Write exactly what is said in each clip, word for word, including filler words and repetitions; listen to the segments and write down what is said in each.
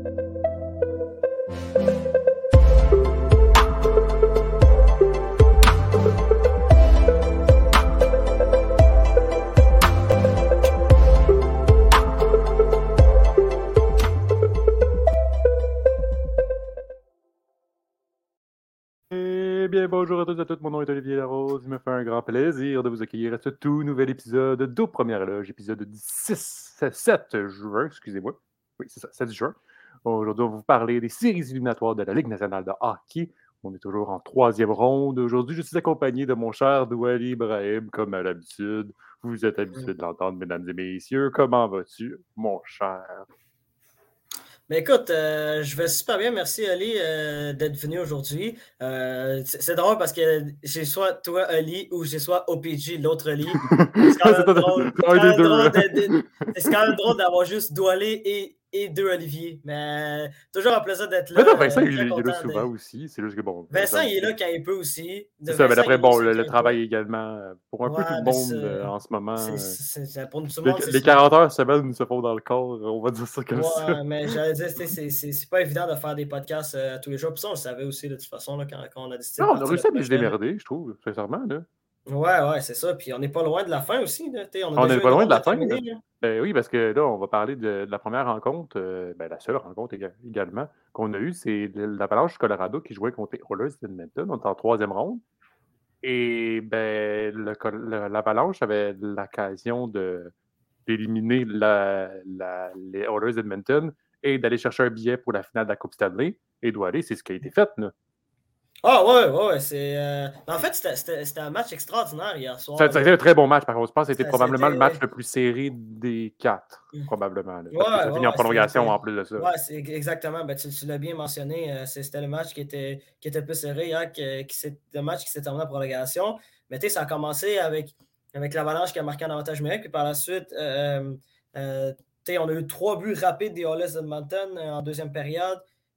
Eh bien, bonjour à tous et à toutes, mon nom est Olivier Larose. Il me fait un grand plaisir de vous accueillir à ce tout nouvel épisode d'Aux Premières Loges, épisode six, sept juin, excusez-moi. Oui, c'est ça, sept juin. Aujourd'hui, on va vous parler des séries éliminatoires de la Ligue nationale de hockey. On est toujours en troisième ronde. Aujourd'hui, je suis accompagné de mon cher Douali Ibrahim, comme à l'habitude. Vous êtes habitués de l'entendre, mesdames et messieurs. Comment vas-tu, mon cher? Ben écoute, euh, je vais super bien. Merci, Ali, euh, d'être venu aujourd'hui. Euh, c'est, c'est drôle parce que j'ai soit toi, Ali, ou j'ai soit O P G, l'autre Ali. C'est quand même drôle, c'est quand même drôle de- de- c'est quand même drôle d'avoir juste Doualé et, et deux Olivier. Mais toujours un plaisir d'être là. Mais non, Vincent, euh, il, très il est là content souvent de- aussi. C'est juste que bon. Vincent, Vincent, il est là quand il peut aussi. c'est De ça, mais Vincent, d'après, il est là bon, aussi le, quand le il travail peut. également, euh, pour un peu Ouais, tout le mais monde c'est- euh, en ce moment. c'est, euh, c'est- c'est- pour tout le les, monde, c'est les ça. quarante heures semaine se font dans le corps, on va dire ça comme ça. Ouais, mais j'allais dire, c'est, c'est, c'est, c'est pas évident de faire des podcasts euh, tous les jours. Puis ça, on le savait aussi, de toute façon, là, quand, quand on a décidé Non, de on a partir réussi à le bien se projet. démerder, je trouve, sincèrement. Là. Ouais, ouais, c'est ça. Puis on n'est pas loin de la fin aussi. Là. T'sais, on a On déjà n'est pas une loin de ronde la de fin. terminer. Là. Là. Ben oui, parce que là, on va parler de, de la première rencontre, euh, ben, la seule rencontre éga- également qu'on a eue, c'est l'Avalanche du Colorado qui jouait contre les Oilers d'Edmonton. On est en troisième ronde. Et ben, le Col- le- l'Avalanche avait l'occasion de d'éliminer la, la- les Oilers d'Edmonton et d'aller chercher un billet pour la finale de la Coupe Stanley. Et doit aller, c'est ce qui a été fait. Là. Ah, ouais, ouais, ouais. C'est, euh, en fait, c'était, c'était, c'était un match extraordinaire hier soir. Ça, ça a été Là. un très bon match, par contre. Je pense que c'était Ça, probablement le match c'était. le plus serré des quatre, probablement. Là, parce que Ouais, ça ouais, finit en ouais, c'était, prolongation c'était- en plus de ça. ouais, c'est exactement. Ben, tu, tu l'as bien mentionné. euh, c'est- c'était le match qui était, qui était le plus serré hier, qui, qui s'est- le match qui s'est terminé en prolongation. Mais tu sais, ça a commencé avec, avec l'Avalanche qui a marqué un avantage numérique. Puis par la suite, euh, euh, tu sais, on a eu trois buts rapides des Oilers Edmonton euh, en deuxième période.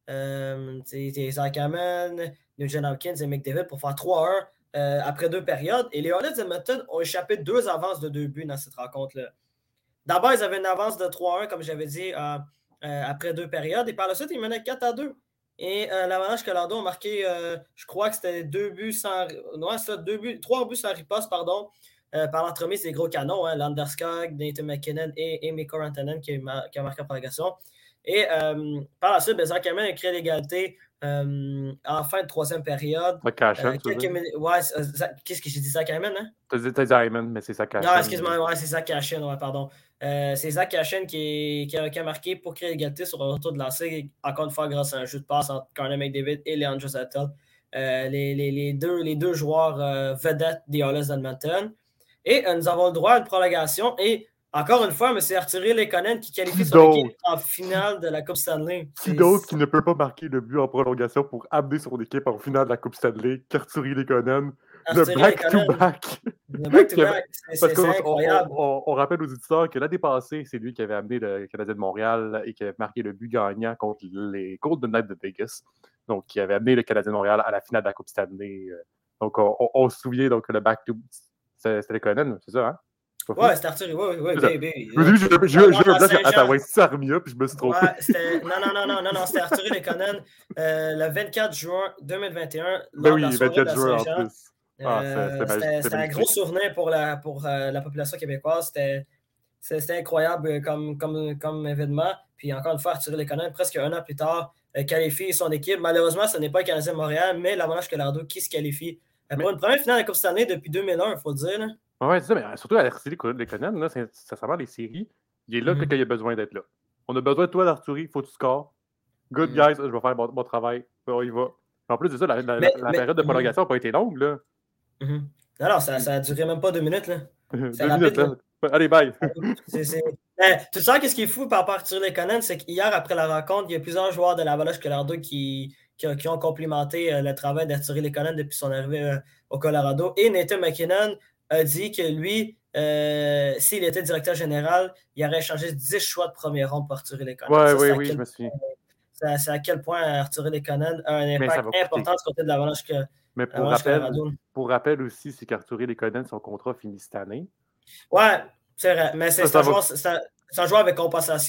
Euh, tu sais, Zach Hammond, Nugent Hopkins et McDavid pour faire trois un euh, après deux périodes. Et les Oilers Edmonton ont échappé deux avances de deux buts dans cette rencontre-là. D'abord, ils avaient une avance de trois un, comme j'avais dit, euh, euh, après deux périodes. Et par la suite, ils menaient quatre à deux. Et euh, l'Avalanche Colorado a marqué, euh, je crois que c'était deux buts sans. Non, ça, deux buts, trois buts sans riposte, pardon, euh, par l'entremise des gros canons, hein, Landeskog, Nathan McKinnon et, et Mikko Rantanen qui, qui a marqué en prolongation. Et euh, par la suite, Zach Hammond a créé l'égalité euh, en fin de troisième période. Zach Cashin, euh, quelques minutes. Ouais, euh, qu'est-ce que j'ai dit, Zach Hammond, hein? T'as dit, dit Hyman, mais c'est Zach Cashin. Non, excuse-moi, ouais, c'est Zach Cashin, ouais, pardon. Euh, c'est Zach Cashin qui, qui, a, qui a marqué pour créer l'égalité sur un retour de lancer, encore une fois grâce à un jeu de passe entre Connor McDavid et Leandro Zatel. Euh, les, les, les, deux, les deux joueurs euh, vedettes des Oilers d'Edmonton. Et euh, nous avons le droit à une prolongation. Et encore une fois, M. Arthurie Lekonen qui qualifie Qui son d'autre? équipe en finale de la Coupe Stanley. Qui d'autre qui ne peut pas marquer le but en prolongation pour amener son équipe en finale de la Coupe Stanley qu'Arthurie Lekonen? Le back-to-back. Le back-to-back, c'est, Parce c'est, c'est incroyable. On, on, on rappelle aux auditeurs que l'année passée, c'est lui qui avait amené le Canadien de Montréal et qui avait marqué le but gagnant contre les Golden Knights de Vegas. Donc, qui avait amené le Canadien de Montréal à la finale de la Coupe Stanley. Donc, on, on, on se souvient donc que le back-to... C'était Lekonen, c'est ça, hein? Ouais, c'était Arthurie, oui, oui, oui. Je me suis dit, j'ai eu un blague à Ottawa Sarmia, puis je me suis trompé. Ouais, c'était... Non, non, non, non, non, non, c'était Arthurie Lekonen euh, le vingt-quatre juin deux mille vingt et un. Ben oui, vingt-quatre juin en plus. Ah, euh, c'était, c'était, c'était un gros souvenir pour la, pour, euh, la population québécoise. C'était, c'était incroyable comme, comme, comme événement. Puis encore une fois, Arthurie Lekonen, presque un an plus tard, euh, qualifie son équipe. Malheureusement, ce n'est pas le Canadien de Montréal, mais l'Avalanche Colorado qui se qualifie euh, pour mais... une première finale de la Coupe Stanley depuis deux mille un, il faut le dire. Là. Oui, c'est ça, mais surtout à Arthurie Lekonen, là, c'est, ça s'appelle les séries. Il est là mm-hmm. quand il a besoin d'être là. On a besoin de toi, d'Arthurie, il faut que tu scores. Good, mm-hmm. guys, je vais faire mon, mon travail. On y va. En plus de ça, la, la, mais, la, la mais, période de prolongation n'a mm-hmm. pas été longue. Là. Mm-hmm. Non, non, ça, ça a duré même pas deux minutes. Là. deux minutes, là. Là. Allez, bye. c'est, c'est... Mais, tu sais, qu'est-ce qui est fou par rapport à Arthurie Lekonen, c'est qu'hier, après la rencontre, il y a plusieurs joueurs de l'Avalanche Colorado qui, qui, qui ont complimenté euh, le travail d'Arthurie Lekonen depuis son arrivée euh, au Colorado. Et Nathan McKinnon a dit que lui, euh, s'il était directeur général, il aurait échangé dix choix de premier rond pour Arthurie Lekonen. Ouais, ça, oui, oui, je me souviens. C'est, c'est à quel point Arthurie Lekonen a un impact important du côté de l'Avalanche que. Mais pour rappel, pour rappel aussi, c'est qu'Arthurie Lekonen, son contrat finit cette année. Ouais, c'est vrai. Mais c'est, ça, c'est, un, joueur, c'est, un, c'est un joueur avec compensation.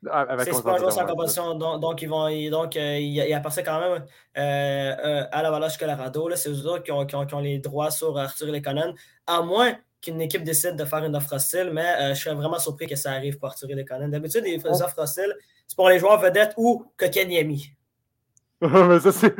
Avec C'est pas un joueur sans ouais, compétition, donc, donc ils vont. Ils, donc, euh, il, il appartient quand même euh, euh, à l'Avalanche Colorado. Là, c'est eux autres qui ont, qui, ont, qui ont les droits sur Arthur Lekonen, à moins qu'une équipe décide de faire une offre hostile, mais euh, je serais vraiment surpris que ça arrive pour Arthur Lekonen. D'habitude, les on... offres hostiles, c'est pour les joueurs vedettes ou Kotkaniemi. Mais ça, c'est.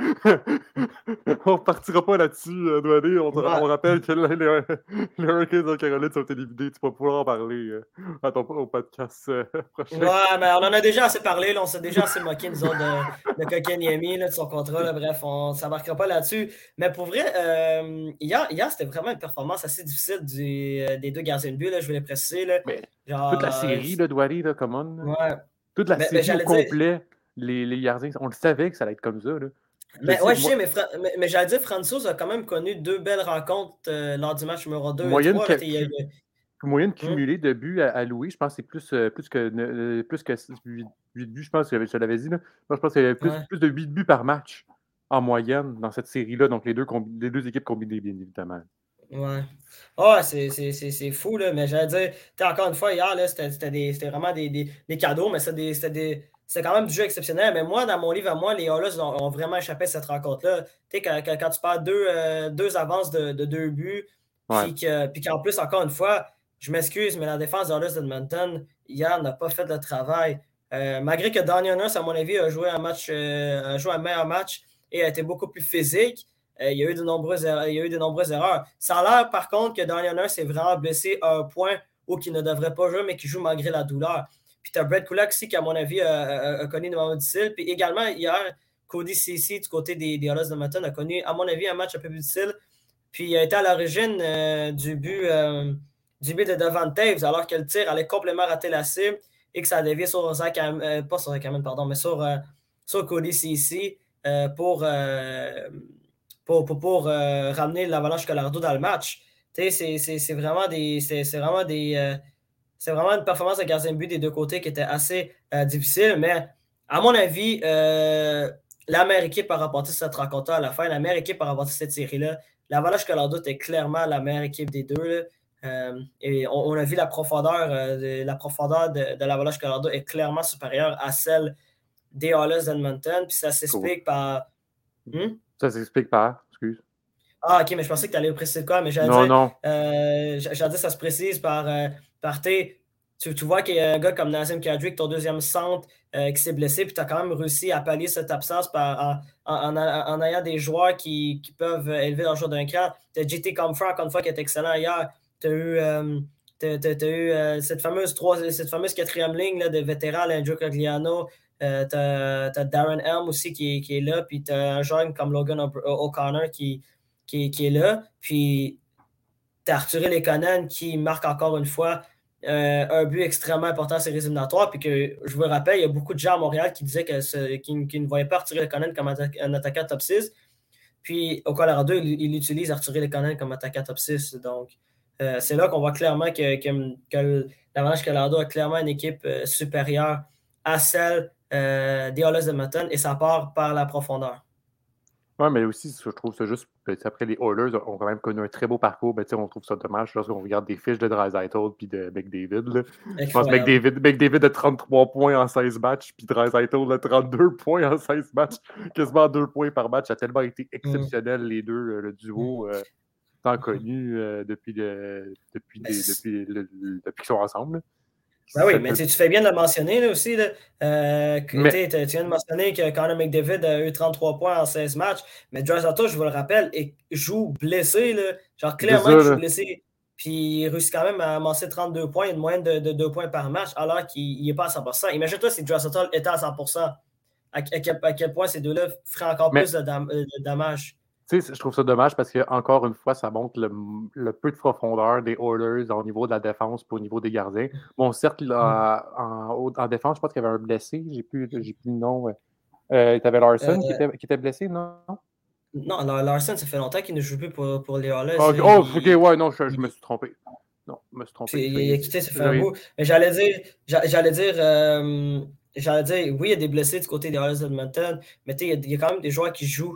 On repartira pas là-dessus, euh, Douané. On, Ouais. on rappelle que les, les, les Hurricanes de Caroline sont éliminés. Tu vas pouvoir en parler euh, à ton, au podcast euh, prochain. Ouais, mais on en a déjà assez parlé. Là, on s'est déjà assez moqué, nous autres, de, de Kotkaniemi, là, de son contrat. Là, bref, on ne s'embarquera pas là-dessus. Mais pour vrai, euh, hier, hier c'était vraiment une performance assez difficile du, euh, des deux gardiens de but. Là, je vais les préciser. Là. Mais Genre, toute la euh, série, là, Douané, là, come on. Là. ouais. Toute la Mais, mais série au j'allais dire. complet, les, les gardiens, on le savait que ça allait être comme ça. Là. Je Mais sais, ouais, je sais, moi, mais, Fra- mais, mais j'allais dire, Francis a quand même connu deux belles rencontres euh, lors du match numéro deux et moyenne, trois. Là, il y a- cu- moyenne Hum, cumulée de buts à, à Louis, je pense que c'est plus, euh, plus que, euh, plus que huit buts, je pense que je te l'avais dit. Là. Moi, je pense qu'il y avait plus, ouais. plus de huit buts par match en moyenne dans cette série-là. Donc, les deux, combi- les deux équipes combinées, bien évidemment. Ouais. Ah, c'est c'est- c'est- c'est fou, là. Mais j'allais dire, t'sais, encore une fois, hier, là, c'était c'était des- c'était vraiment des, des- des cadeaux, mais c'était des- c'était des- c'était quand même du jeu exceptionnel. Mais moi, dans mon livre à moi, les Oilers ont, ont vraiment échappé à cette rencontre-là. Tu sais, quand, quand, quand tu perds deux, euh, deux avances de, de deux buts, Ouais. puis que- puis qu'en plus, encore une fois, je m'excuse, mais la défense des Oilers d'Edmonton, hier, n'a pas fait le travail. Euh, malgré que Daniel Nurse, à mon avis, a joué un match, euh, a joué un meilleur match et a été beaucoup plus physique. Euh, il, y a eu de nombreuses erreurs, il y a eu de nombreuses erreurs. Ça a l'air, par contre, que Daniel Nurse s'est vraiment blessé à un point où il ne devrait pas jouer, mais qui joue malgré la douleur. Puis tu as Brett Kulak aussi, qui, à mon avis, a, a, a connu des moments difficiles. Puis également, hier, Cody Ceci, du côté des, des Oilers de Edmonton, a connu, à mon avis, un match un peu plus difficile. Puis il a été à l'origine euh, du but euh, du but de Devon Taves, alors que le tir allait complètement rater la cible et que ça a dévié sur Zach Am- euh, pas sur Zach Hammond, pardon, mais sur, euh, sur Cody Ceci euh, pour, euh, pour, pour, pour euh, ramener l'Avalanche Colorado dans le match. Tu sais, c'est, c'est, c'est vraiment des. C'est, c'est vraiment des. euh, c'est vraiment une performance de gardien de but des deux côtés qui était assez euh, difficile, mais à mon avis, euh, la meilleure équipe a remporté cette rencontre-là à la fin. La meilleure équipe a remporté cette série-là. L'Avalanche Colorado était clairement la meilleure équipe des deux. Là. Euh, et on, on a vu la profondeur, euh, de, la profondeur de, de l'Avalanche Colorado est clairement supérieure à celle des Oilers d'Edmonton. Puis ça Cool. s'explique par. Hmm? Ça s'explique par, excuse. Ah, ok, mais je pensais que tu allais préciser quoi, mais j'allais Non, dire, non. euh, j'allais dire, ça se précise par, euh, par tes. Tu, tu vois qu'il y a un gars comme Nazem Kadri, ton deuxième centre, euh, qui s'est blessé, puis tu as quand même réussi à pallier cette absence par, en, en, en, en ayant des joueurs qui, qui peuvent élever leur jeu d'un cran. Tu as J T Comfort, encore une fois, qui est excellent hier. Tu as eu, euh, t'as, t'as, t'as eu euh, cette, fameuse trois, cette fameuse quatrième ligne là, de vétérans, là, Andrew Cogliano. Euh, tu as Darren Helm aussi qui, qui est là, puis tu as un jeune comme Logan O'Connor qui qui, qui est là. Puis, tu as Arthur Lekonen qui marque encore une fois euh, un but extrêmement important à ses éliminatoires. Puis que, je vous rappelle, il y a beaucoup de gens à Montréal qui disaient que ce, qui, qui ne voyaient pas Arthur Lekonen comme atta- un attaquant top six. Puis, au Colorado, il, il utilise Arthur Lekonen comme attaquant top six. Donc, euh, c'est là qu'on voit clairement que, que, que l'Avalanche Colorado a clairement une équipe euh, supérieure à celle euh, des Oilers de Edmonton et ça part par la profondeur. Oui, mais aussi, je trouve ça juste. Après, les Oilers ont quand même connu un très beau parcours. Ben, on trouve ça dommage lorsqu'on regarde des fiches de Draisaitl puis de McDavid. Là. Je pense que McDavid, McDavid a trente-trois points en seize matchs, puis Draisaitl a trente-deux points en seize matchs, quasiment deux points par match. Ça a tellement été exceptionnel, mm. les deux, le duo, euh, tant connu euh, depuis, le, depuis, des, depuis, le, depuis qu'ils sont ensemble. Là. Ben oui, mais tu fais bien de le mentionner là, aussi. Là. Euh, mais... Tu viens de mentionner que Connor McDavid a eu trente-trois points en seize matchs, mais Draisaitl, je vous le rappelle, il joue blessé. Là. Genre, clairement, il joue blessé. Puis il réussit quand même à amasser trente-deux points, une moyenne de, de deux points par match, alors qu'il n'est pas à cent pour cent. Imagine-toi si Draisaitl était à cent pour cent. À, à, quel, à quel point ces deux-là feraient encore mais... plus de, dam de dommages. Tu sais, je trouve ça dommage parce que, encore une fois, ça montre le, le peu de profondeur des Oilers au niveau de la défense et au niveau des gardiens. Bon, certes, là, en, en défense, je pense qu'il y avait un blessé. J'ai plus, j'ai plus le nom. Euh, tu avais Larson euh, qui, était, qui était blessé, non? Non, Larson, ça fait longtemps qu'il ne joue plus pour, pour les Oilers. Oh, oh il, ok, ouais, non, je, je me suis trompé. Non, je me suis trompé. Il, il a quitté, ça fait un bout. Mais j'allais dire, j'allais dire, euh, j'allais dire, oui, il y a des blessés du côté des Oilers d'Edmonton, mais il y, a, il y a quand même des joueurs qui jouent.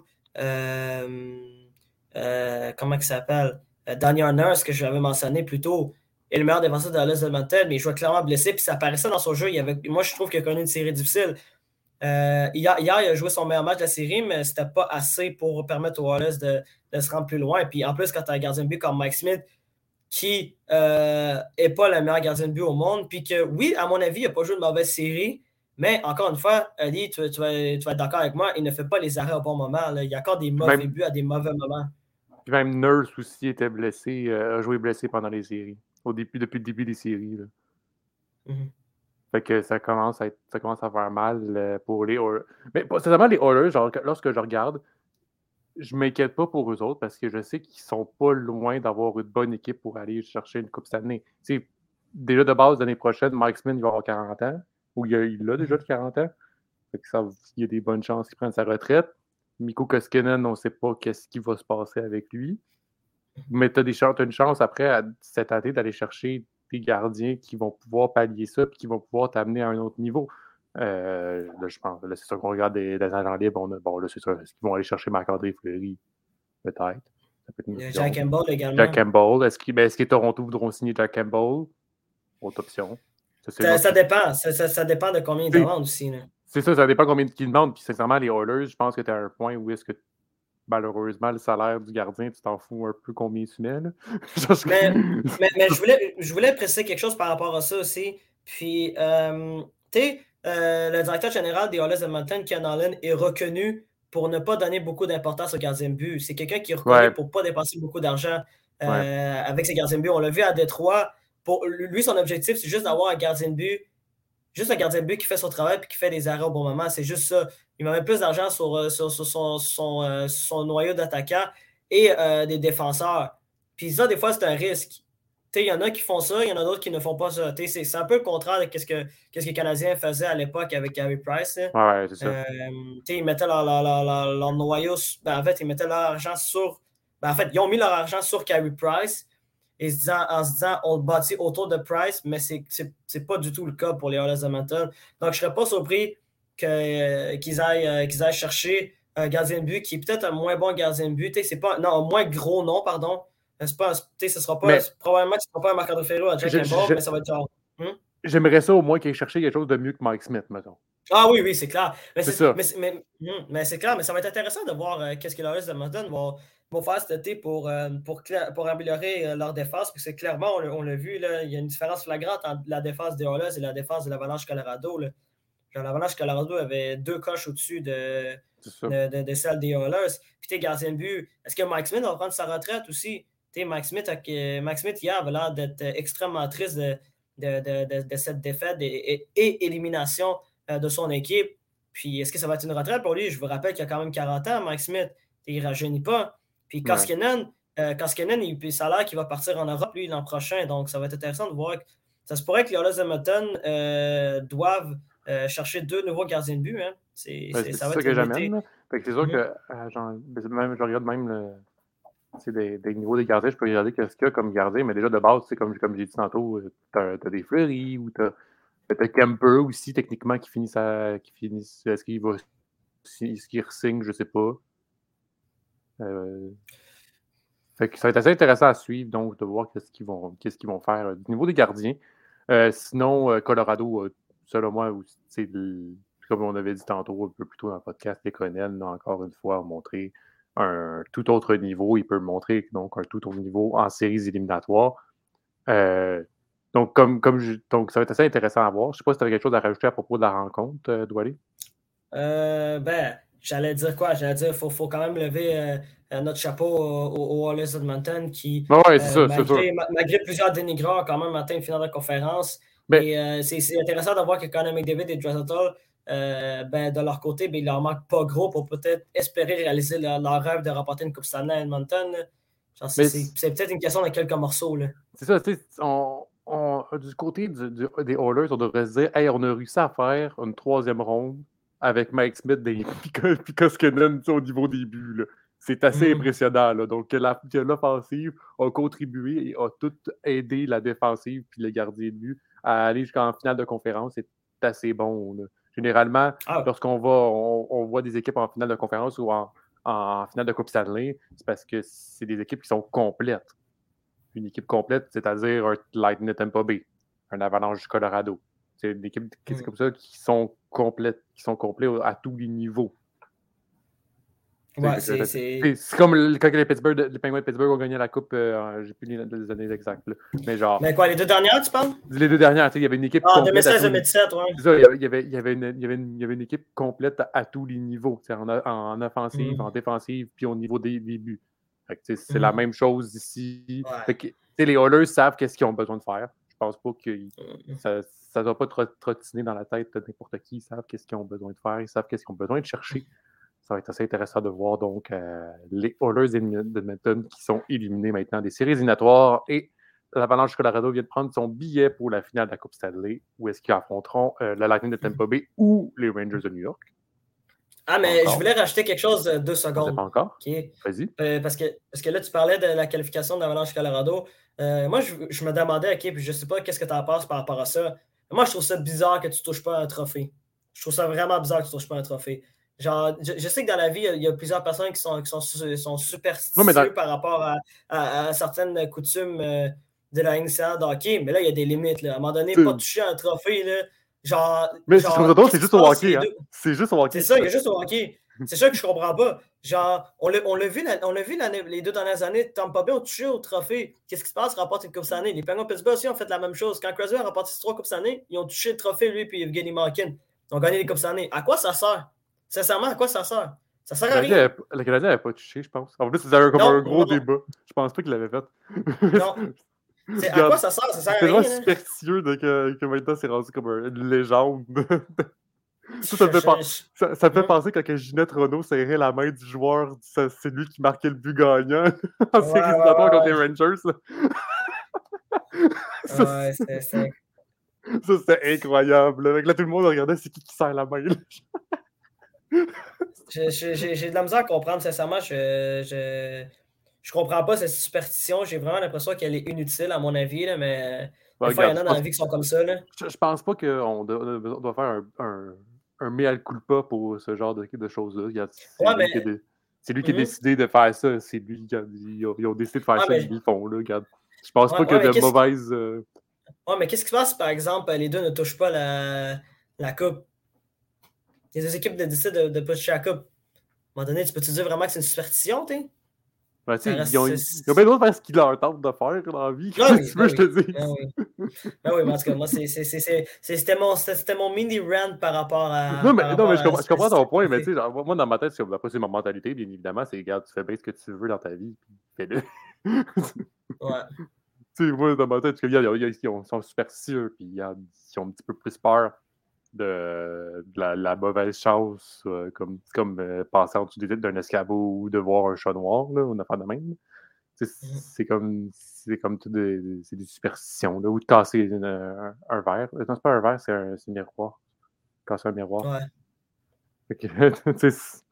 Euh, euh, comment il s'appelle? Euh, Daniel Nurse, que j'avais mentionné plus tôt. est le meilleur défenseur de l'Est de Edmonton, mais il jouait clairement blessé, puis ça apparaissait dans son jeu. Il avait, moi, je trouve qu'il a connu une série difficile. Euh, hier, hier, il a joué son meilleur match de la série, mais c'était pas assez pour permettre aux Oilers de, de se rendre plus loin. Puis en plus, quand tu as un gardien de but comme Mike Smith, qui euh, est pas le meilleur gardien de but au monde, puis que oui, à mon avis, il n'a pas joué une mauvaise série, mais encore une fois, Ali, tu, tu, vas, tu vas être d'accord avec moi, il ne fait pas les arrêts au bon moment. Là. Il y a encore des mauvais Même, buts à des mauvais moments. puis même Nurse aussi était blessé, euh, a joué blessé pendant les séries. Au début, depuis le début des séries. Là. Mm-hmm. Fait que ça commence à être, ça commence à faire mal euh, pour les Oilers. Mais pas seulement les Oilers, genre, lorsque je regarde, je m'inquiète pas pour eux autres parce que je sais qu'ils sont pas loin d'avoir une bonne équipe pour aller chercher une coupe cette année. T'sais, déjà de base, l'année prochaine, Mike Smith il va avoir quarante ans, ou il a, il a déjà de quarante ans. Fait que ça, il y a des bonnes chances qu'il prenne sa retraite. Mikko Koskinen, on ne sait pas qu'est-ce qui va se passer avec lui. Mais tu as, as une chance après, à, cette année, d'aller chercher des gardiens qui vont pouvoir pallier ça et qui vont pouvoir t'amener à un autre niveau. Euh, là, je pense, là, c'est sûr qu'on regarde des, des agents libres. On a, bon, là, c'est sûr, est-ce qu'ils vont aller chercher Marc-André Fleury? Peut-être. Ça peut être une option. Jack Campbell également. Jack Campbell. Est-ce, qu, ben, est-ce que Toronto voudront signer Jack Campbell? Autre option. Ça, ça, ça dépend. Ça, ça, ça dépend de combien ils demandent aussi. Là. C'est ça, ça dépend combien ils demandent. Puis sincèrement, les Oilers, je pense que tu as un point où est-ce que malheureusement, le salaire du gardien, tu t'en fous un peu combien tu mets. Là. mais mais, mais je, voulais, je voulais préciser quelque chose par rapport à ça aussi. Puis, euh, tu sais, euh, le directeur général des Oilers Edmonton, Ken Allen, est reconnu pour ne pas donner beaucoup d'importance au gardien de but. C'est quelqu'un qui est reconnu ouais. pour ne pas dépenser beaucoup d'argent euh, ouais. avec ses gardiens de but. On l'a vu à Détroit. Pour lui, son objectif, c'est juste d'avoir un gardien de but Juste un gardien de but qui fait son travail et qui fait des arrêts au bon moment. C'est juste ça. Il va mettre plus d'argent sur, sur, sur son, son, euh, son noyau d'attaquants et euh, des défenseurs. Puis ça, des fois, c'est un risque. Il y en a qui font ça, il y en a d'autres qui ne font pas ça. C'est, c'est un peu le contraire de ce que, que les Canadiens faisaient à l'époque avec Carey Price. Ouais, c'est ça. Euh, ils mettaient leur, leur, leur, leur, leur noyau. Ben, en fait, ils mettaient leur argent sur. Ben, en fait, ils ont mis leur argent sur Carey Price. Et se disant, en se disant, on le bâtit autour de Price, mais c'est, c'est, c'est pas du tout le cas pour les Oilers Edmonton. Donc, je serais pas surpris que, euh, qu'ils, aillent, euh, qu'ils aillent chercher un gardien de but qui est peut-être un moins bon gardien de but. C'est pas, non, un moins gros nom, pardon. C'est pas, ce sera pas, mais, probablement que ce ne sera pas un Marc-André Fleury ou un Jack Campbell, mais ça va être genre... Hmm? J'aimerais ça au moins qu'il ait cherché quelque chose de mieux que Mike Smith, mettons. Ah oui, oui, c'est clair. Mais c'est, c'est, ça. Mais, mais, mais, mais c'est clair, mais ça va être intéressant de voir euh, qu'est-ce que les Oilers Edmonton vont, vont faire cet été pour, euh, pour, pour améliorer euh, leur défense, parce que clairement, on, on l'a vu, là, il y a une différence flagrante entre la défense des Oilers et la défense de l'Avalanche Colorado. Là. Genre, l'Avalanche Colorado avait deux coches au-dessus de, de, de, de celle des Oilers. Puis t'es gardien de but. Est-ce que Mike Smith va prendre sa retraite aussi? T'sais, Mike Smith, a, Mike Smith hier avait l'air d'être extrêmement triste de, de, de, de, de cette défaite et, et, et élimination euh, de son équipe. Puis est-ce que ça va être une retraite pour lui? Je vous rappelle qu'il a quand même quarante ans, Mike Smith. Il ne rajeunit pas. Puis Koskinen, ouais. euh, Koskinen, il, ça a l'air qu'il va partir en Europe, lui, l'an prochain. Donc, ça va être intéressant de voir. Que, ça se pourrait que les Oilers Edmonton euh, doivent euh, chercher deux nouveaux gardiens de but. Hein. C'est, ouais, c'est, c'est ça, va ça être que j'amène. Fait que c'est sûr mm-hmm. que euh, genre, même, je regarde même le, des, des niveaux des gardiens, je peux regarder qu'est-ce qu'il y a comme gardien, mais déjà de base, comme, comme j'ai dit tantôt, t'as, t'as des Fleury ou t'as, t'as Kemper aussi, techniquement, qui finit sa. Qui finit, est-ce qu'il va. Est-ce qu'il re-signe, je sais pas. Euh, fait que ça va être assez intéressant à suivre, donc, de voir qu'est-ce qu'ils vont, qu'est-ce qu'ils vont faire. Du niveau des gardiens. Euh, sinon, euh, Colorado, euh, selon moi, c'est comme on avait dit tantôt un peu plus tôt dans le podcast, les Connell, encore une fois, ont montré un tout autre niveau. Il peut montrer donc un tout autre niveau en séries éliminatoires. Euh, donc, comme, comme je, donc, ça va être assez intéressant à voir. Je ne sais pas si tu avais quelque chose à rajouter à propos de la rencontre, euh, Doualé. Euh, ben, j'allais dire quoi? J'allais dire qu'il faut, faut quand même lever euh, notre chapeau aux Oilers Edmonton qui, oh ouais, c'est euh, ça, malgré, c'est ma, malgré plusieurs dénigrants, quand même atteint une finale de conférence. Ben, et euh, c'est, c'est intéressant de voir que Connor McDavid et Draisaitl, euh, ben, de leur côté, ben, il leur manque pas gros pour peut-être espérer réaliser leur, leur rêve de remporter une Coupe Stanley à Edmonton. Genre, c'est, c'est, c'est peut-être une question de quelques morceaux. Là. C'est ça, tu sais, on, on, du côté du, du, des Oilers, on devrait se dire, hey, on a réussi à faire une troisième ronde avec Mike Smith et Koskinen au niveau des buts. Là. C'est assez mm. impressionnant. Là. Donc, la, l'offensive a contribué et a tout aidé la défensive puis le gardien de but à aller jusqu'en finale de conférence. C'est assez bon. Là. Généralement, ah. lorsqu'on va, on, on voit des équipes en finale de conférence ou en, en finale de Coupe Stanley, c'est parce que c'est des équipes qui sont complètes. une équipe complète, c'est-à-dire un Lightning de Tampa Bay, un Avalanche du Colorado. C'est une équipe mm. comme ça qui sont complètes, qui sont complets à tous les niveaux. Ouais, c'est, c'est... c'est comme quand les, Pittsburgh, les Penguins de Pittsburgh ont gagné la Coupe, euh, j'ai plus les, les années exactes. Là. Mais genre. Mais quoi, les deux dernières, tu parles? Les deux dernières, il y avait une équipe ah, complète. deux mille seize deux mille dix-sept, ouais. C'est ça, il y avait, il y avait, il y avait, une, il y avait, une, il y avait une équipe complète à, à tous les niveaux, en, en offensive, mm. en défensive, puis au niveau des, des buts. Fait que, c'est mm. la même chose ici. Ouais. Fait que, les Oilers savent qu'est-ce qu'ils ont besoin de faire. Je pense pas que mm. ça ne doit pas trottiner dans la tête de n'importe qui. Ils savent qu'est-ce qu'ils ont besoin de faire. Ils savent qu'est-ce qu'ils ont besoin de chercher. Ça va être assez intéressant de voir donc euh, les Oilers d'Edmonton qui sont éliminés maintenant des séries éliminatoires et l'Avalanche Colorado vient de prendre son billet pour la finale de la Coupe Stanley où est-ce qu'ils affronteront euh, le Lightning de Tampa Bay ou les Rangers de New York. Ah, mais encore. Je voulais rajouter quelque chose de deux secondes. Pas encore? Okay. Vas-y. Euh, parce, que, parce que là, tu parlais de la qualification de l'Avalanche Colorado. Euh, moi, je, je me demandais, OK, puis je sais pas qu'est-ce que tu en penses par rapport à ça. Moi, je trouve ça bizarre que tu touches pas à un trophée. Je trouve ça vraiment bizarre que tu touches pas à un trophée. Genre, je, je sais que dans la vie, il y a plusieurs personnes qui sont, qui sont, sont superstitieux non, dans... par rapport à, à, à certaines coutumes euh, de la N C A A de hockey, mais là, il y a des limites. Là. À un moment donné, c'est... pas toucher un trophée, là, genre... Mais genre, c'est, c'est juste au hockey, hein? C'est juste au hockey. C'est ça, il y a juste au hockey. C'est ça que je comprends pas. Genre, on l'a, on l'a vu, on l'a vu les deux dernières années, Tampa Bay ont touché au trophée. Qu'est-ce qui se passe? Ils remportent une Coupe cette année. Les Penguins de Pittsburgh aussi ont fait la même chose. Quand Crosby a remporté ses trois Coupes cette année, ils ont touché le trophée, lui et Evgeny Malkin. Ils ont gagné les Coupes cette année. À quoi ça sert? Sincèrement, à quoi ça sert? Ça sert à rien. Le Canadien n'avait pas touché, je pense. En plus, c'était un, comme non, un gros non, débat. Non. Je pense pas qu'il l'avait fait. Non. C'est, à quoi ça sert? Ça sert à c'est rien. C'est vraiment superstitieux de que, que maintenant c'est rendu comme une légende. ça, ça, me fait, je, je... ça, ça me fait ouais. penser quand que Ginette Renault serrait la main du joueur, ça, c'est lui qui marquait le but gagnant en séries éliminatoires ouais, ouais, contre ouais. les Rangers. ça, ouais, c'est, c'est... ça, c'était incroyable. Là. là, tout le monde regardait c'est qui qui serre la main. j'ai, j'ai, j'ai de la misère à comprendre, sincèrement. Je, je, je comprends pas cette superstition. J'ai vraiment l'impression qu'elle est inutile, à mon avis. Là, mais bah, des fois, il y en a dans la vie qui sont comme ça. Là. Je, je pense pas qu'on doit, doit faire un, un, un mea culpa pour ce genre de, de choses-là. C'est ouais, lui, mais... qui, a, c'est lui qui a mm-hmm. décidé de faire ça. C'est lui qui a, ils, ont, ils ont décidé de faire ouais, ça. Mais... Ils le font. Là, regarde. Je pense ouais, pas que ouais, de mauvaises... Euh... Ouais, mais qu'est-ce qui se passe, par exemple, les deux ne touchent pas la, la coupe? Les deux équipes décident de ne pas toucher la coupe. À un moment donné, tu peux-tu dire vraiment que c'est une superstition, t'es? Ben, reste, ils, ont, ils ont bien d'autres faire ce qu'ils leur tentent de faire dans la vie. Ah oui, tu veux, ben je oui, te dis. Ben oui. Ben oui, mais en tout cas, moi, c'est, c'est, c'est, c'est, c'était, mon, c'était mon mini rant par rapport à. Non, mais, par non, mais je, comprends, à je comprends ton point, mais tu sais, moi, dans ma tête, c'est, après, c'est ma mentalité, bien évidemment, c'est, regarde, tu fais bien ce que tu veux dans ta vie, puis fais-le. Ouais. Tu sais, moi, dans ma tête, regarde, ils sont superstitieux, puis ils ont un petit peu plus peur. De, de la, la mauvaise chance, euh, comme, comme euh, passer en dessous des têtes d'un escabeau ou de voir un chat noir, là, on a fait de même. C'est, mm-hmm. c'est comme, c'est comme tout des, c'est des superstitions, là, ou de casser une, un, un verre. Non, c'est pas un verre, c'est un, c'est un miroir. Casser un miroir. Ouais. Fait que,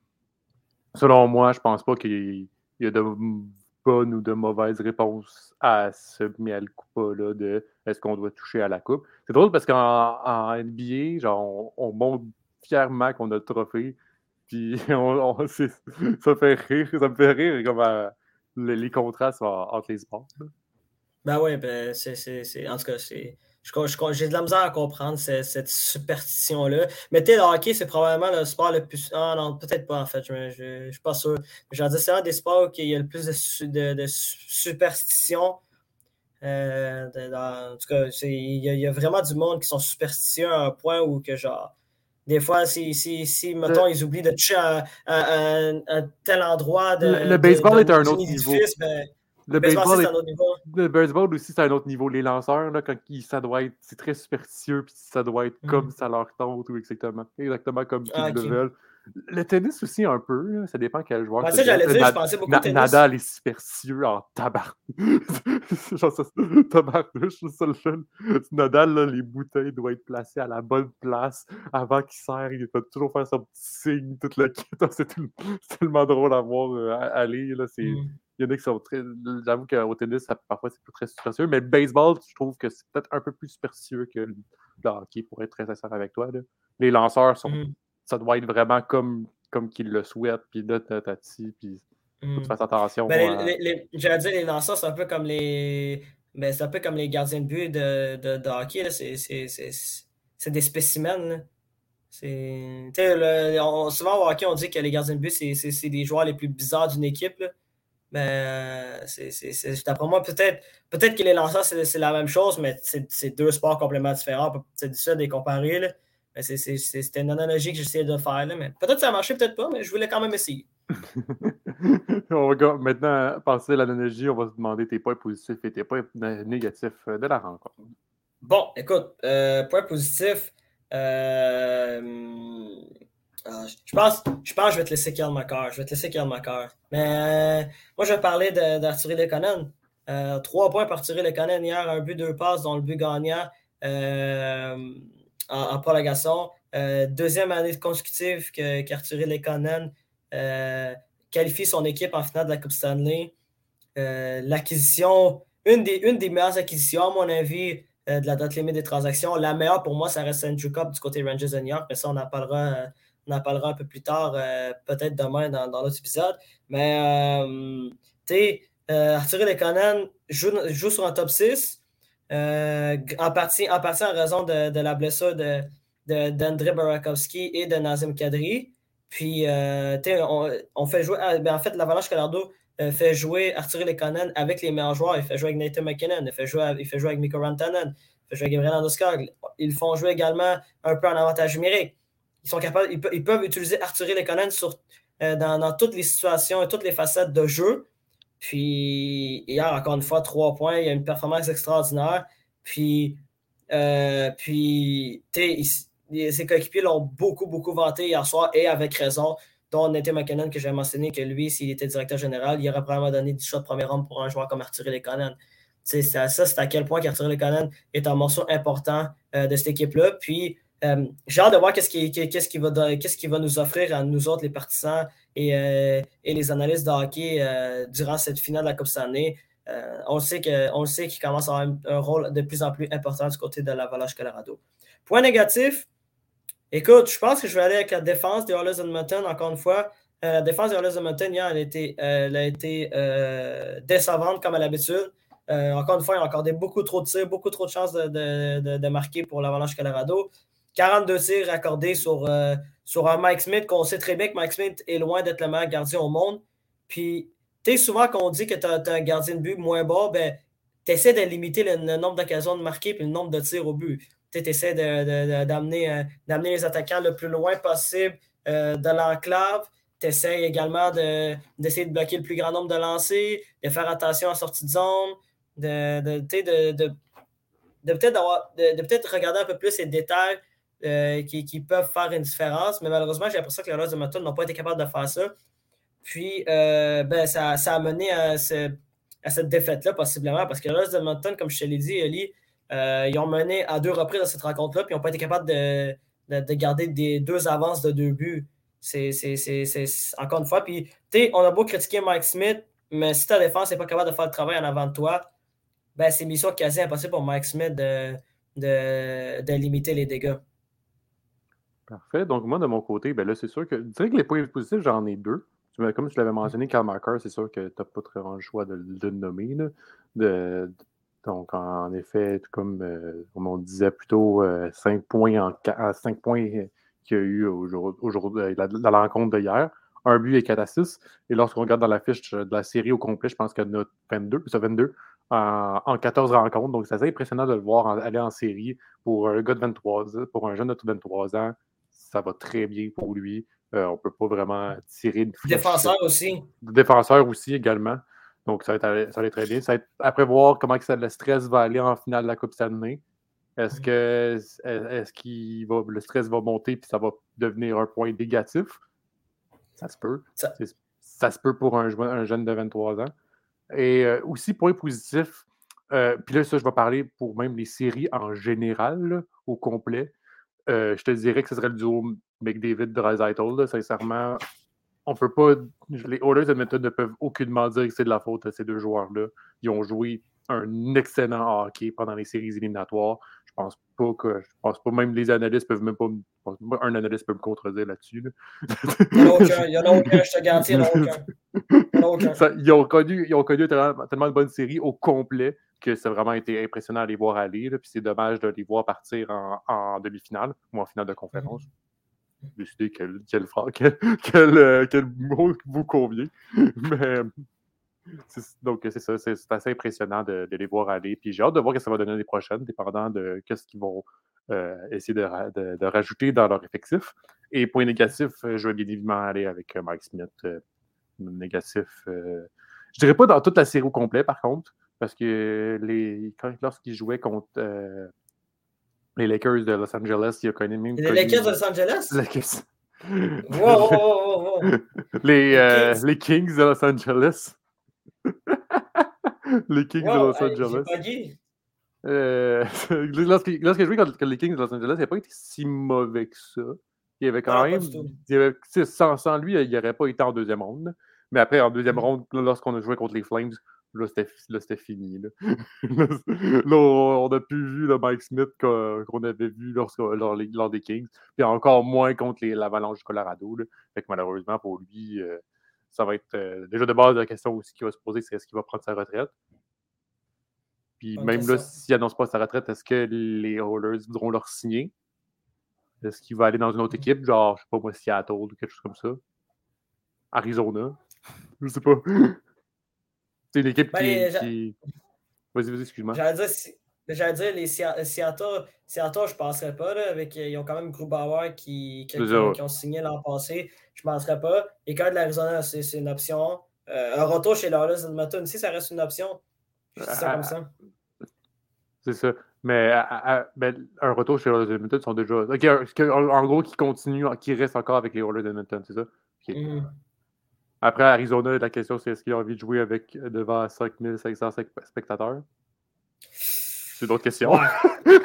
selon moi, je pense pas qu'il y a de bonnes ou de mauvaises réponses à ce miel coupa-là de est-ce qu'on doit toucher à la coupe. C'est drôle parce qu'en en N B A, genre, on, on montre fièrement qu'on a le trophée, puis on, on, c'est, ça fait rire, ça me fait rire comme à, les, les contrastes entre les sports. Là. Ben oui, ben c'est, c'est, c'est, en tout cas, c'est, je, je, j'ai de la misère à comprendre cette, cette superstition-là. Mais tu sais, le hockey, c'est probablement le sport le plus... Ah non, peut-être pas, en fait. Je ne suis pas sûr. Je veux dire, c'est un des sports où il y a le plus de, de, de superstition. Euh, de, dans, en tout cas, il y, y a vraiment du monde qui sont superstitieux à un point où que, genre, des fois, si, si, si mettons, le... ils oublient de toucher à, à, à, à tel endroit de... Le, le baseball de, de, est à un autre niveau. Ben, Le baseball, est... le baseball aussi, c'est un autre niveau. Les lanceurs, là, quand ils, ça doit être, c'est très superstitieux, puis ça doit être mm. comme ça leur tente, ou exactement, exactement comme ah, ils okay. le veulent. Le tennis aussi, un peu, là, ça dépend quel joueur. Ben, ça, j'allais dire, Na- je pensais beaucoup Na- au tennis. Nadal est superstitieux en tabarnouche. Genre, ça, tabarnouche, c'est ça le fun. Nadal, là, les bouteilles doivent être placées à la bonne place avant qu'il serre. Il doit toujours faire son petit signe, toute la quête. C'est, c'est tellement drôle à voir euh, aller, là, c'est... Mm. Il y en a qui sont très. J'avoue qu'au tennis, ça, parfois, c'est très superstitieux. Mais le baseball, je trouve que c'est peut-être un peu plus superstitieux que le hockey, pour être très sincère avec toi. Là. Les lanceurs, sont, mm. ça doit être vraiment comme, comme qu'ils le souhaitent. Puis là, tatati. Puis Faut que tu Mm. fasses attention Ben, les, à. les, les- j'allais dire, les lanceurs, c'est un peu comme les. Ben, c'est un peu comme les gardiens de but de, de, de hockey. Là. C'est, c'est, c'est, c'est des spécimens. Là. C'est, tu sais, le- on- souvent au hockey, on dit que les gardiens de but, c'est, c'est, c'est les joueurs les plus bizarres d'une équipe. Là. Ben, c'est, c'est, c'est- d'après moi, peut-être, peut-être que les lanceurs, c'est, c'est la même chose, mais c'est, c'est deux sports complètement différents. C'est difficile de les comparer. Là. Mais c'est, c'est, c'est- c'était une analogie que j'essayais de faire. Là, mais peut-être que ça a marché, peut-être pas, mais je voulais quand même essayer. On va go- maintenant passer à l'analogie, on va se demander tes points positifs et tes points né- négatifs de la rencontre. Bon, écoute, euh, point positif. euh, ah, je pense, je pense que je vais te laisser Kyle McCarr. Je vais te laisser Kyle McCarr. Mais euh, moi, je vais parler de- d'Arthurie Lekonen. Euh, trois points par Arthurie Lekonen hier, un but, deux passes, dont le but gagnant euh, en, en prolongation. Euh, deuxième année consécutive que, qu'Arthurie Lekonen euh, qualifie son équipe en finale de la Coupe Stanley. Euh, l'acquisition, une des, une des meilleures acquisitions, à mon avis, euh, de la date limite des transactions. La meilleure pour moi, ça reste Andrew Copp du côté Rangers de New York, mais ça, on en parlera, euh, on en parlera un peu plus tard, euh, peut-être demain dans, dans l'autre épisode. Mais, euh, tu sais, euh, Arthurie Lekonen joue, joue sur un top six, euh, en, partie, en partie en raison de, de la blessure de, de, d'André Burakovsky et de Nazem Kadri. Puis, euh, tu sais, on, on fait jouer. Ah, ben, en fait, l'Avalanche Colorado euh, fait jouer Arthurie Lekonen avec les meilleurs joueurs. Il fait jouer avec Nathan McKinnon, il fait jouer, il fait jouer avec Mikko Rantanen, il fait jouer avec Gabriel Landeskog. Ils font jouer également un peu en avantage numérique. Ils sont capables, ils, pe- ils peuvent utiliser Arthurie Lekonen sur, euh, dans, dans toutes les situations et toutes les facettes de jeu. Puis hier, encore une fois, trois points. Il y a une performance extraordinaire. Puis, euh, puis tu sais, ses coéquipiers l'ont beaucoup, beaucoup vanté hier soir et avec raison, dont Nathan McKinnon, que j'ai mentionné que lui, s'il était directeur général, il aurait probablement donné dix shots de premier homme pour un joueur comme Arthurie Lekonen. C'est ça, c'est à quel point Arthurie Lekonen est un morceau important euh, de cette équipe-là. Puis, euh, j'ai hâte de voir qu'est-ce qui, qu'est-ce qui, va, qu'est-ce qui va nous offrir à nous autres, les partisans et, euh, et les analystes de hockey euh, durant cette finale de la Coupe Stanley. Euh, on, le sait que, on le sait qu'il commence à avoir un, un, rôle de plus en plus important du côté de l'Avalanche Colorado. Point négatif, écoute, je pense que je vais aller avec la défense des Oilers Edmonton, encore une fois. Euh, la défense des Oilers Edmonton, hier, elle a été, euh, elle a été euh, décevante comme à l'habitude. Euh, encore une fois, il y a accordé beaucoup trop de tirs, beaucoup trop de chances de, de, de, de marquer pour l'Avalanche Colorado. quarante-deux tirs accordés sur, euh, sur un Mike Smith, qu'on sait très bien que Mike Smith est loin d'être le meilleur gardien au monde. Puis, tu sais, souvent, quand on dit que tu as, un gardien de but moins bas, ben, tu essaies de limiter le, le nombre d'occasions de marquer et le nombre de tirs au but. Tu essaies de, de, de, d'amener, euh, d'amener les attaquants le plus loin possible euh, de l'enclave. Tu essaies également de, d'essayer de bloquer le plus grand nombre de lancers, de faire attention à la sortie de zone, de, de, de, de, de peut-être, avoir, de, de peut-être regarder un peu plus les détails euh, qui, qui peuvent faire une différence. Mais malheureusement, j'ai l'impression que les Oilers de Edmonton n'ont pas été capables de faire ça. Puis, euh, ben, ça, ça a mené à, ce, à cette défaite-là, possiblement, parce que les Oilers de Edmonton, comme je te l'ai dit, Eli, euh, ils ont mené à deux reprises dans cette rencontre-là, puis ils n'ont pas été capables de, de, de garder des deux avances de deux buts. C'est, c'est, c'est, c'est encore une fois. Puis, tu sais, on a beau critiquer Mike Smith, mais si ta défense n'est pas capable de faire le travail en avant de toi, ben, c'est mission quasi impossible pour Mike Smith de, de, de limiter les dégâts. Parfait. Donc, moi, de mon côté, ben là, c'est sûr que. Je dirais que les points positifs, j'en ai deux. Comme je l'avais mentionné, Kyle McCarr, c'est sûr que tu n'as pas très grand choix de, de le nommer. Là. De, donc, en effet, comme, euh, comme on disait plutôt, euh, cinq points en cinq points qu'il y a eu aujourd'hui, la, la rencontre de hier. Un but et quatre assists. Et lorsqu'on regarde dans la fiche de la série au complet, je pense qu'il y en a vingt-deux, ça vingt-deux en, en quatorze rencontres. Donc, c'est assez impressionnant de le voir en, aller en série pour un gars de vingt-trois ans, pour un jeune de vingt-trois ans. Ça va très bien pour lui. Euh, on ne peut pas vraiment tirer une flèche. Défenseur aussi. Défenseur aussi également. Donc, ça va être, ça va être très bien. Ça va être après voir comment que ça, le stress va aller en finale de la Coupe Stanley. Est-ce que est-ce qu'il va, le stress va monter et ça va devenir un point négatif? Ça se peut. Ça... Ça se peut pour un, un jeune de vingt-trois ans. Et euh, aussi, point positif, euh, puis là, ça, je vais parler pour même les séries en général, là, au complet. Euh, je te dirais que ce serait le duo McDavid-Draisaitl. Sincèrement, on peut pas. Les Oilers Edmonton ne peuvent aucunement dire que c'est de la faute de ces deux joueurs-là. Ils ont joué un excellent hockey pendant les séries éliminatoires. Je pense pas que. Je pense pas même les analystes peuvent même pas. Un analyste peut me contredire là-dessus. Là. Il n'y en a aucun. Il n'y en a aucun, je te garantis, il n'y en a aucun. Ça, ils, ont connu, ils ont connu tellement, tellement de bonnes séries au complet que ça a vraiment été impressionnant à les voir aller. Là, puis c'est dommage de les voir partir en, en demi-finale ou en finale de conférence. Mm-hmm. Décider quel, quel, quel, quel, euh, quel mot vous convient. Mais c'est, donc, c'est ça. C'est, c'est assez impressionnant de, de les voir aller. Puis j'ai hâte de voir ce que ça va donner les prochaines, dépendant de ce qu'ils vont euh, essayer de, de, de rajouter dans leur effectif. Et point négatif, je vais bien évidemment aller avec Mike Smith. Euh, négatif. Euh, je dirais pas dans toute la série au complet, par contre, parce que les, quand, lorsqu'il jouait contre euh, les Lakers de Los Angeles, il a connu même. Les connu, Lakers de Los Angeles? Lakers. Wow, wow, wow, wow. Les, les, euh, Kings. les Kings de Los Angeles. Les Kings wow, de Los Angeles. J'ai pas dit. Euh, lorsque, lorsque je jouais contre les Kings de Los Angeles, il n'a pas été si mauvais que ça. Il y avait quand non, même. Il y avait, sans, sans lui, il n'aurait pas été en deuxième ronde. Mais après, en deuxième mm-hmm. ronde, lorsqu'on a joué contre les Flames, là, c'était, là, c'était fini. Là. Là, on n'a plus vu le Mike Smith qu'on avait vu lorsque, lors, lors des Kings. Puis encore moins contre les, l'Avalanche du Colorado. Là. Fait que malheureusement, pour lui, euh, ça va être. Euh, déjà de base, la question aussi qui va se poser, c'est est-ce qu'il va prendre sa retraite? Puis okay, même ça. Là, s'il n'annonce pas sa retraite, est-ce que les Oilers voudront leur signer? Est-ce qu'il va aller dans une autre équipe, genre, je sais pas moi, Seattle ou quelque chose comme ça? Arizona? Je sais pas. C'est une équipe ben, qui, qui... Vas-y, vas-y, excuse-moi. J'allais dire, j'allais dire les Seattle, Seattle, je penserais pas, là, avec, ils ont quand même Grubauer qui, qui, qui, qui ont signé l'an passé. Je ne penserais pas. Les cas de l'Arizona, c'est, c'est une option. Euh, un retour chez Loras Edmonton aussi, ça reste une option. Je dis ça ah, comme ça. C'est ça. Mais à, à, ben, un retour chez les Oilers d'Edmonton sont déjà. Okay, en, en gros, qui continue, qui reste encore avec les Oilers d'Edmonton, c'est ça? Okay. Mm. Après, Arizona, la question, c'est est-ce qu'il a envie de jouer avec devant cinq mille cinq cents spectateurs? C'est d'autres questions. Ouais.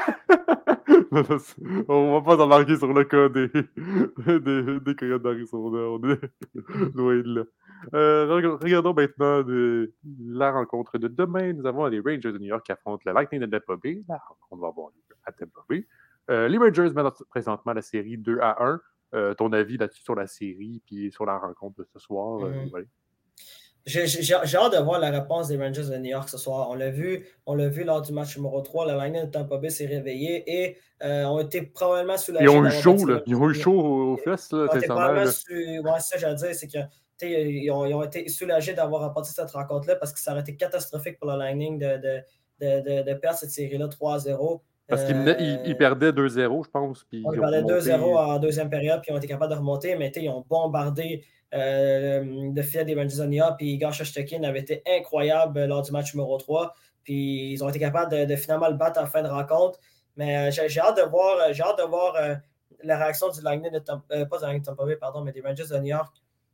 On va pas s'embarquer sur le cas des, des, des Coyotes d'Arizona. On est loin de là. Euh, regardons maintenant de, la rencontre de demain. Nous avons les Rangers de New York qui affrontent le Lightning de Tampa Bay. La rencontre va avoir lieu à Tampa Bay. Euh, les Rangers mènent présentement la série deux à un. Euh, ton avis là-dessus sur la série puis sur la rencontre de ce soir? Mm-hmm. euh, ouais. J'ai, j'ai, j'ai hâte de voir la réponse des Rangers de New York ce soir. On l'a vu, on l'a vu lors du match numéro trois. Le Lightning de Tampa Bay s'est réveillé et euh, ont été probablement soulagés. Ils ont eu chaud, là. Ils ont eu chaud aux fesses, là. Ils probablement su... Ouais, c'est ça que j'allais dire, c'est que ils ont, ils ont été soulagés d'avoir remporté cette rencontre-là parce que ça aurait été catastrophique pour le Lightning de, de, de, de, de perdre cette série-là trois à zéro. Parce qu'ils euh, il, il perdaient deux zéro, je pense. Puis ils perdaient deux zéro en deuxième période, puis ils ont été capables de remonter, mais ils ont bombardé euh, le filet des Rangers de New York, puis Igor Shesterkin avait été incroyable lors du match numéro trois, puis ils ont été capables de, de finalement le battre en fin de rencontre. Mais euh, j'ai, j'ai hâte de voir, j'ai hâte de voir euh, la réaction du Lightning de Tampa, euh, pas du Lightning de Tampa Bay, pardon, mais des Rangers de New York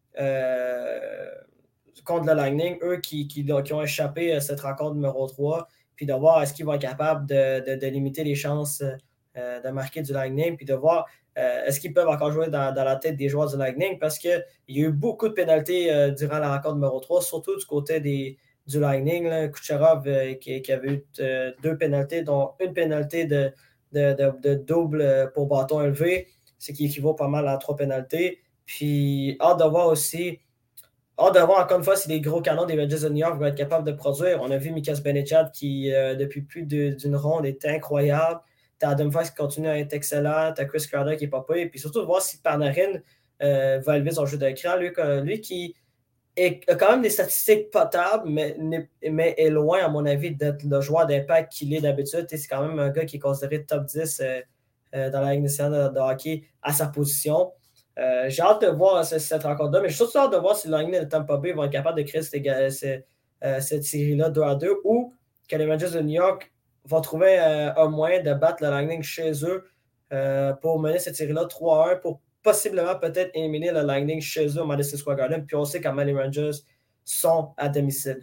euh, contre le Lightning, eux qui, qui, qui ont échappé à cette rencontre numéro trois. Puis de voir est-ce qu'ils vont être capables de, de, de limiter les chances euh, de marquer du Lightning, puis de voir euh, est-ce qu'ils peuvent encore jouer dans, dans la tête des joueurs du Lightning, parce qu'il y a eu beaucoup de pénalités euh, durant la rencontre numéro trois, surtout du côté des, du Lightning. Là, Kucherov euh, qui, qui avait eu euh, deux pénalités, dont une pénalité de, de, de, de double pour bâton élevé, ce qui équivaut pas mal à trois pénalités. Puis hâte de voir aussi hâte de voir encore une fois si les gros canons des Rangers de New York vont être capables de produire. On a vu Mika Zibanejad qui, euh, depuis plus de, d'une ronde, est incroyable. T'as Adam Fox qui continue à être excellent. T'as Chris Kreider qui est pas pire. Et puis surtout de voir si Panarin euh, va élever son jeu d'écran. Lui, lui qui est, a quand même des statistiques potables, mais, mais est loin, à mon avis, d'être le joueur d'impact qu'il est d'habitude. Et c'est quand même un gars qui est considéré top dix euh, euh, dans la Ligue nationale de, de hockey à sa position. Euh, j'ai hâte de voir cette, cette rencontre-là, mais j'ai surtout hâte de voir si le Lightning de Tampa Bay vont être capables de créer cette, cette, euh, cette série-là deux à deux ou que les Rangers de New York vont trouver euh, un moyen de battre le Lightning chez eux euh, pour mener cette série-là trois à un pour possiblement peut-être éliminer le Lightning chez eux au Madison Square Garden. Puis on sait comment les Rangers sont à domicile.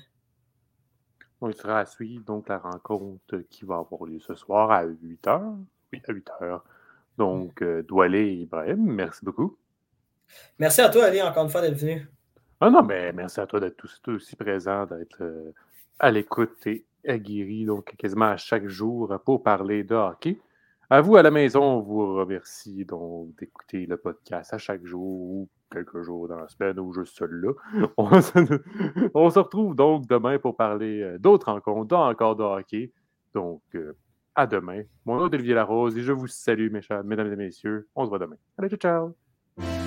On sera à suivre donc la rencontre qui va avoir lieu ce soir à huit heures. Oui, à huit heures. Donc, euh, Doualé et Ibrahim, merci beaucoup. Merci à toi, Ali, encore une fois, d'être venu. Ah non, mais merci à toi d'être aussi, aussi présent, d'être euh, à l'écoute et aguerri, donc quasiment à chaque jour pour parler de hockey. À vous, à la maison, on vous remercie donc d'écouter le podcast à chaque jour ou quelques jours dans la semaine ou juste celui-là. On se, on se retrouve donc demain pour parler euh, d'autres rencontres, dont encore de hockey. Donc, euh, à demain. Mon nom est Olivier Larose et je vous salue, mes chers, mesdames et messieurs. On se voit demain. Allez, ciao, ciao!